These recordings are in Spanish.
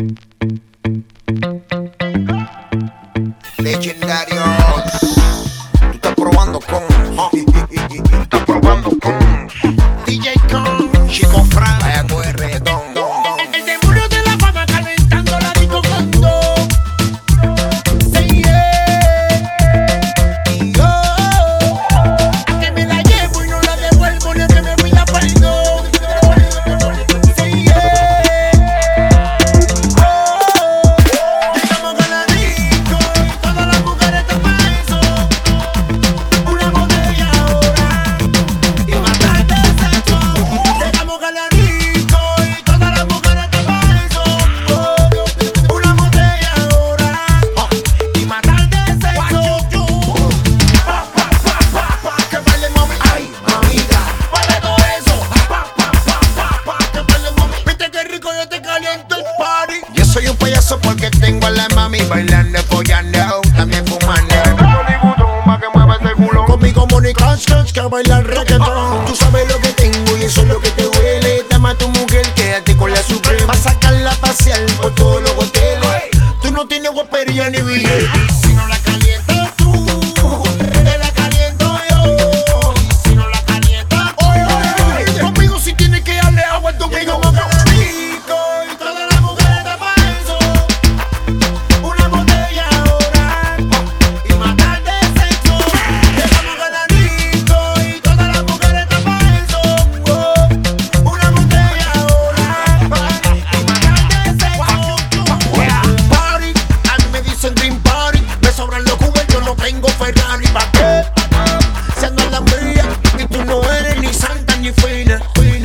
Legendarios. Tú estás probando con Tú estás probando con DJ Con Chico Fran. Vaya a coger reggaetón. El demonio de la fama calentando la disco con dos. Say yeah. Y yo, a que me la llevo y no la devuelvo ni a que me pida perdón. Say yeah. Llegamos a la disco y todas las mujeres están pa' eso. Una botella ahora y más tarde sexo. Llegamos a la disco y todas las mujeres están pa' eso. Una botella ahora y más tarde sexo. Que baile mami, ay mamita, baile todo eso. Que baile mami, viste que rico yo te caliento el party. Yo soy un payaso porque tengo a la mami bailando, follando, también fumando. Conmigo Mónica que a bailar reggaetón. Tú sabes lo que tengo y eso es lo que te duele. Dame a tu mujer, quédate con la suprema. Pa' sacarla a pasear por todos los hoteles. Tú no tienes guapería ni billete. Si no la calientas tú, te la caliento yo. Y si no la calientas, oye, conmigo si tienes que darle agua en tu amigo. Rico y todas las mujeres te pa' eso. Una botella ahora y más tarde sexo. Llegamos a la disco y todas las mujeres te pa' eso. Una botella ahora y más tarde sexo. Party, a mí me dicen Dream Party. Me sobran los cubos, yo no tengo Ferrari. ¿Pa' qué? Si ando en la mía y tú no eres ni santa ni fina.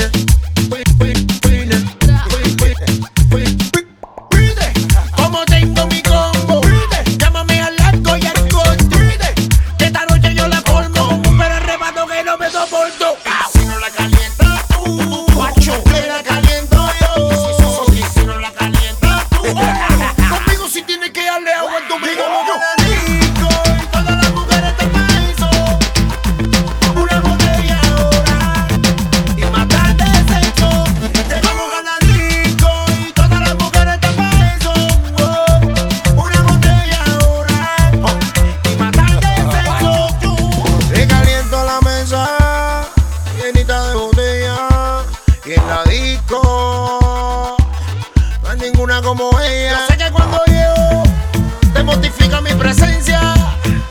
Como tengo mi combo, llámame al arco y al corte. Que esta noche yo la colmo, pero arrebato que no me soporto. Si no la calientas tú, guacho, te la caliento yo. Si no la calientas tú, conmigo si tienes que darle agua en tu amigo. Rico y todas las mujeres te pa' eso. Una botella ahora y más tarde sexo. Llegamos a la disco y todas las mujeres te pa' eso. Una botella ahora y más tarde sexo. Le caliento la mesa, llenita de botella. Y en la disco no hay ninguna como ella. Yo sé que cuando llego te mortifica mi presencia.